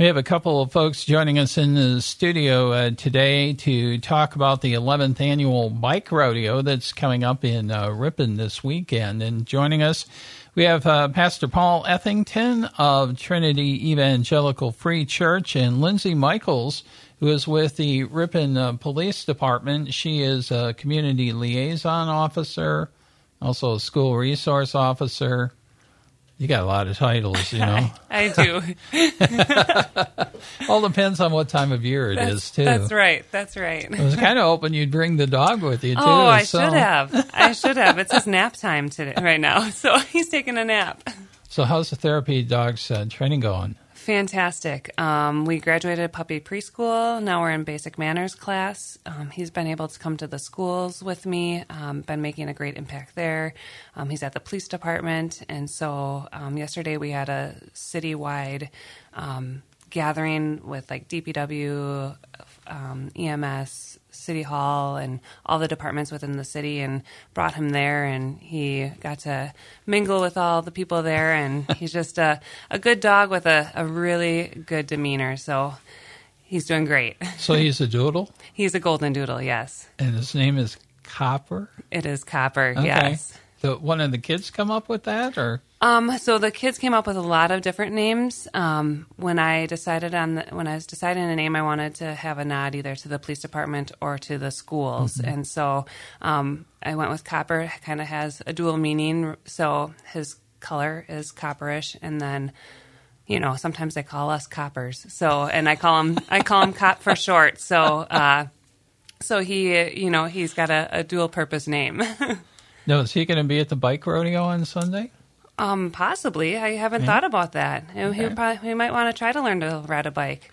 We have a couple of folks joining us in the studio today to talk about the 11th annual bike rodeo that's coming up in Ripon this weekend. And joining us, we have Pastor Paul Ethington of Trinity Evangelical Free Church and Lindsay Michaels, who is with the Ripon Police Department. She is a community liaison officer, also a school resource officer. You got a lot of titles, you know. I do. All depends on what time of year it is, too. That's right. I was kind of hoping you'd bring the dog with you, too. Oh, I should have. It's his nap time today, right now, so he's taking a nap. So how's the therapy dog's training going? Fantastic. We graduated puppy preschool. Now we're in basic manners class. He's been able to come to the schools with me, been making a great impact there. He's at the police department. And so yesterday we had a citywide gathering with like DPW, EMS, City Hall, and all the departments within the city, and brought him there, and he got to mingle with all the people there, and he's just a good dog with a really good demeanor, so he's doing great. So he's a doodle? He's a golden doodle, yes. And his name is Copper? It is Copper, okay. Yes. So one of the kids come up with that, or? So the kids came up with a lot of different names. When I was deciding a name, I wanted to have a nod either to the police department or to the schools. Mm-hmm. And so I went with Copper. Kind of has a dual meaning. So his color is copperish, and then, you know, sometimes they call us coppers. So, and I call him Cop for short. So, so he, you know, he's got a dual purpose name. No, is he going to be at the bike rodeo on Sunday? Possibly. I haven't thought about that. Okay. He might want to try to learn to ride a bike.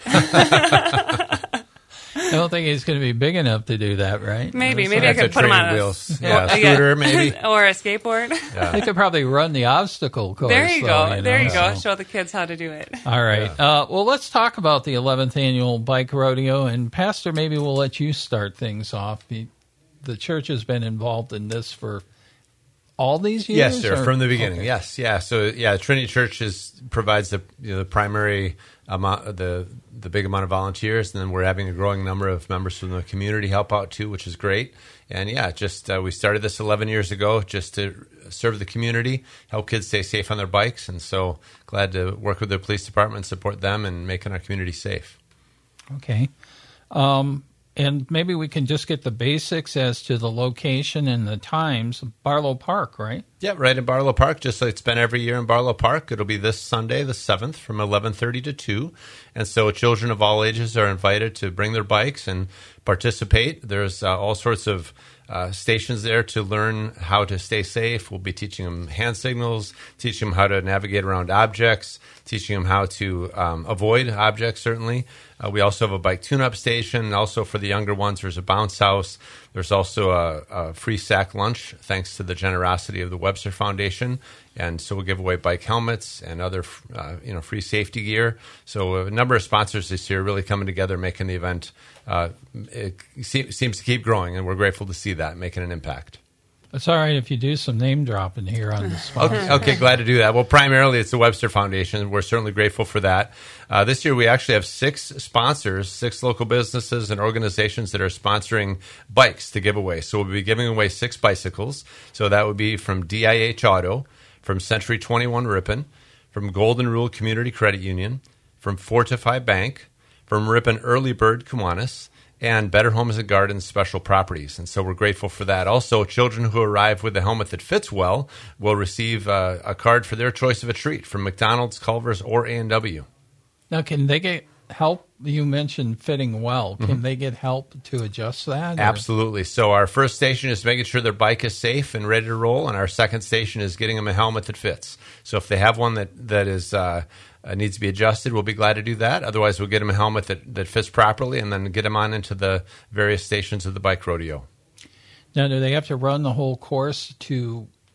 I don't think he's going to be big enough to do that, right? Maybe I could put him on a scooter, maybe, or a skateboard. Yeah. They could probably run the obstacle course. There you go. There you go. So. Show the kids how to do it. All right. Yeah. Well, let's talk about the 11th annual bike rodeo, and Pastor, maybe we'll let you start things off. The church has been involved in this for all these years? Yes, sir, from the beginning. Okay. Yes, yeah. So, yeah, Trinity Church provides the primary amount, the big amount of volunteers, and then we're having a growing number of members from the community help out too, which is great. And yeah, we started this 11 years ago just to serve the community, help kids stay safe on their bikes, and so glad to work with the police department, support them, and making our community safe. Okay. And maybe we can just get the basics as to the location and the times. Barlow Park, right? Yeah, right in Barlow Park, just like it's been every year in Barlow Park. It'll be this Sunday, the 7th, from 11:30 to 2. And so children of all ages are invited to bring their bikes and participate. There's all sorts of stations there to learn how to stay safe. We'll be teaching them hand signals, teaching them how to navigate around objects, teaching them how to avoid objects, certainly. We also have a bike tune-up station. And also for the younger ones, there's a bounce house. There's also a free sack lunch, thanks to the generosity of the Webster Foundation. And so we'll give away bike helmets and other free safety gear. So a number of sponsors this year really coming together, making the event. It seems to keep growing, and we're grateful to see that, making an impact. It's all right if you do some name dropping here on the spot. Okay, glad to do that. Well, primarily it's the Webster Foundation. We're certainly grateful for that. This year we actually have 6 sponsors, 6 local businesses and organizations that are sponsoring bikes to give away. So we'll be giving away 6 bicycles. So that would be from DIH Auto, from Century 21 Ripon, from Golden Rule Community Credit Union, from Fortify Bank, from Ripon Early Bird Kiwanis, and Better Homes and Gardens Special Properties. And so we're grateful for that. Also, children who arrive with a helmet that fits well will receive a card for their choice of a treat from McDonald's, Culver's, or A&W. Now, can they get help? You mentioned fitting well. Can they get help to adjust that? Or? Absolutely. So our first station is making sure their bike is safe and ready to roll, and our second station is getting them a helmet that fits. So if they have one that is needs to be adjusted, we'll be glad to do that. Otherwise, we'll get them a helmet that fits properly and then get them on into the various stations of the bike rodeo. Now, do they have to run the whole course to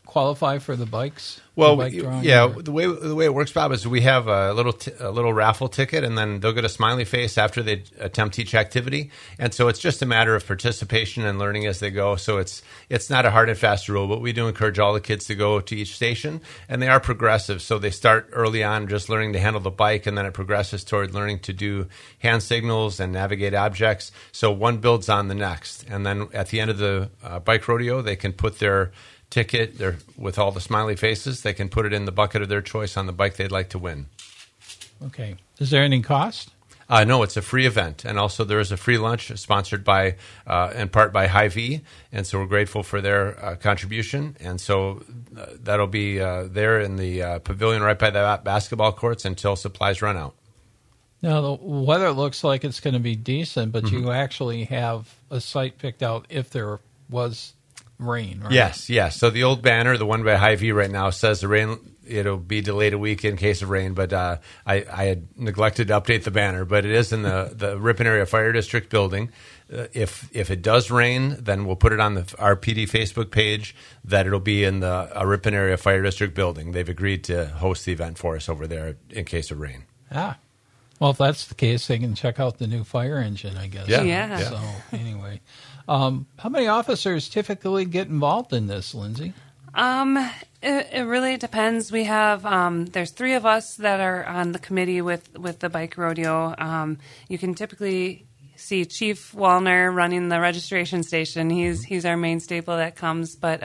qualify for the bikes? Well, the bike drawing, the way it works, Bob, is we have a little raffle ticket, and then they'll get a smiley face after they attempt each activity, and so it's just a matter of participation and learning as they go. So it's not a hard and fast rule, but we do encourage all the kids to go to each station, and they are progressive. So they start early on just learning to handle the bike, and then it progresses toward learning to do hand signals and navigate objects. So one builds on the next, and then at the end of the bike rodeo, they can put their ticket with all the smiley faces. They can put it in the bucket of their choice on the bike they'd like to win. Okay. Is there any cost? No, it's a free event, and also there is a free lunch sponsored by, in part by Hy-Vee, and so we're grateful for their contribution. And so that'll be there in the pavilion right by the basketball courts until supplies run out. Now, the weather looks like it's going to be decent, but you actually have a site picked out if there was rain, right? Yes. So the old banner, the one by Hy-Vee right now, says the rain, it'll be delayed a week in case of rain, but I had neglected to update the banner, but it is in the Ripon Area Fire District building. If it does rain, then we'll put it on our PD Facebook page that it'll be in the Ripon Area Fire District building. They've agreed to host the event for us over there in case of rain. Well, if that's the case, they can check out the new fire engine, I guess. Yeah. So anyway, how many officers typically get involved in this, Lindsay? It really depends. We have there's 3 of us that are on the committee with the bike rodeo. You can typically see Chief Wallner running the registration station. He's our main staple that comes, but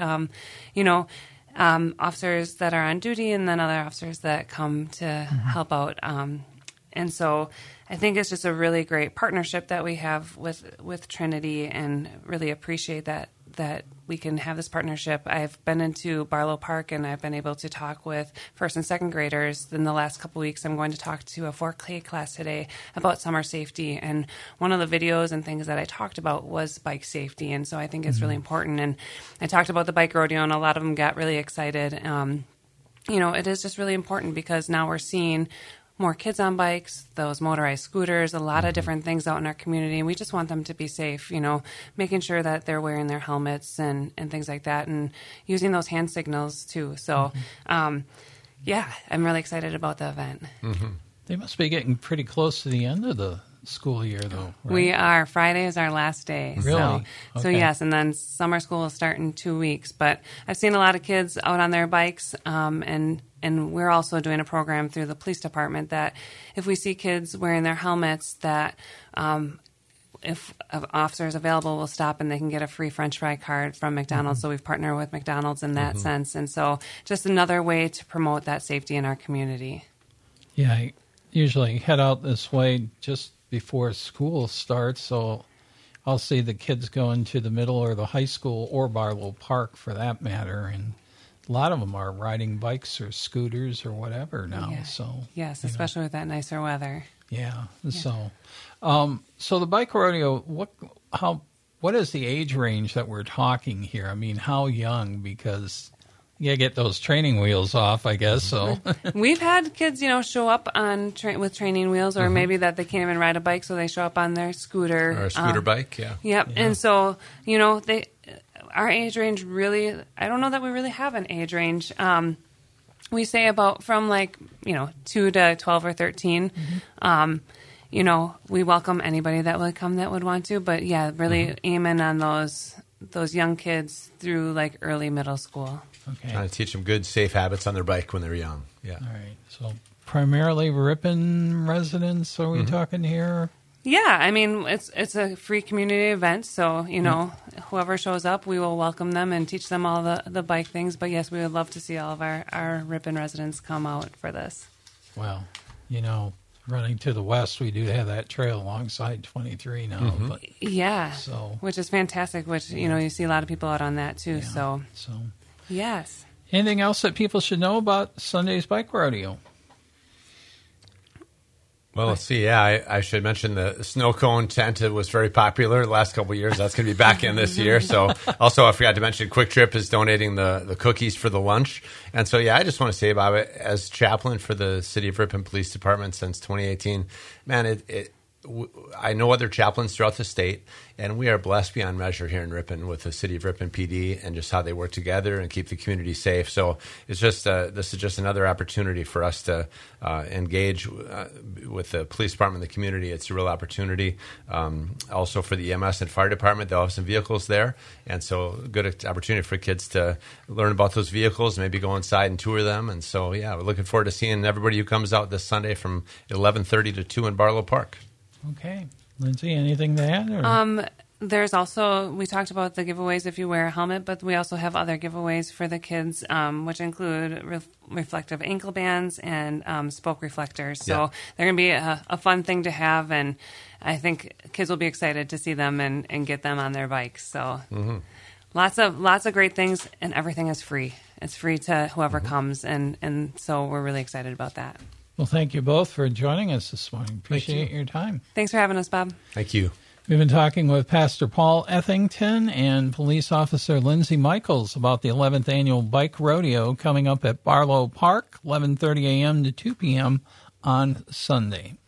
officers that are on duty, and then other officers that come to help out. And so I think it's just a really great partnership that we have with Trinity, and really appreciate that we can have this partnership. I've been into Barlow Park, and I've been able to talk with first and second graders. In the last couple of weeks, I'm going to talk to a 4K class today about summer safety. And one of the videos and things that I talked about was bike safety. And so I think it's really important. And I talked about the bike rodeo, and a lot of them got really excited. It is just really important because now we're seeing more kids on bikes, those motorized scooters, a lot of different things out in our community, and we just want them to be safe, making sure that they're wearing their helmets and things like that, and using those hand signals too. So, I'm really excited about the event. They must be getting pretty close to the end of the school year, though, right? We are. Friday is our last day. Really? So yes, and then summer school will start in 2 weeks. But I've seen a lot of kids out on their bikes, and we're also doing a program through the police department that if we see kids wearing their helmets, that if an officer is available, we'll stop and they can get a free French fry card from McDonald's. So we've partnered with McDonald's in that sense. And so just another way to promote that safety in our community. Yeah, I usually head out this way just before school starts, so I'll see the kids going to the middle or the high school or Barlow Park for that matter, and a lot of them are riding bikes or scooters or whatever now. Yeah. So yes, especially with that nicer weather. Yeah. So the bike rodeo, what is the age range that we're talking here? I mean, how young? Because you get those training wheels off, I guess. So we've had kids, show up on with training wheels, or maybe that they can't even ride a bike, so they show up on their scooter or a scooter bike. Yeah. Yep. Yeah. And so our age range really, I don't know that we really have an age range. We say about from 2 to 12 or 13. We welcome anybody that would come that would want to, but yeah, really aiming on those young kids through early middle school. Okay. Trying to teach them good, safe habits on their bike when they're young. Yeah. All right. So primarily Ripon residents, are we talking here? Yeah, I mean, it's a free community event, so, whoever shows up, we will welcome them and teach them all the bike things. But, yes, we would love to see all of our Ripon residents come out for this. Well, running to the west, we do have that trail alongside 23 now. But, which is fantastic, which, you see a lot of people out on that, too. Yeah, so, yes. Anything else that people should know about Sunday's Bike Rodeo? Well, let's see. Yeah, I should mention the snow cone tent. It was very popular the last couple of years. That's going to be back in this year. So also, I forgot to mention, Quick Trip is donating the cookies for the lunch. And so, I just want to say about it, as chaplain for the City of Ripon Police Department since 2018, man, I know other chaplains throughout the state, and we are blessed beyond measure here in Ripon with the City of Ripon PD and just how they work together and keep the community safe. So it's just this is just another opportunity for us to engage with the police department and the community. It's a real opportunity. Also for the EMS and fire department, they'll have some vehicles there, and so good opportunity for kids to learn about those vehicles, maybe go inside and tour them. And so, yeah, we're looking forward to seeing everybody who comes out this Sunday from 11:30 to 2 in Barlow Park. Okay. Lindsay, anything to add? Or? There's also, we talked about the giveaways if you wear a helmet, but we also have other giveaways for the kids, which include reflective ankle bands and spoke reflectors. So they're going to be a fun thing to have, and I think kids will be excited to see them and get them on their bikes. So lots of great things, and everything is free. It's free to whoever comes, and so we're really excited about that. Well, thank you both for joining us this morning. Appreciate your time. Thanks for having us, Bob. Thank you. We've been talking with Pastor Paul Ethington and Police Officer Lindsay Michaels about the 11th Annual Bike Rodeo coming up at Barlow Park, 11:30 a.m. to 2 p.m. on Sunday.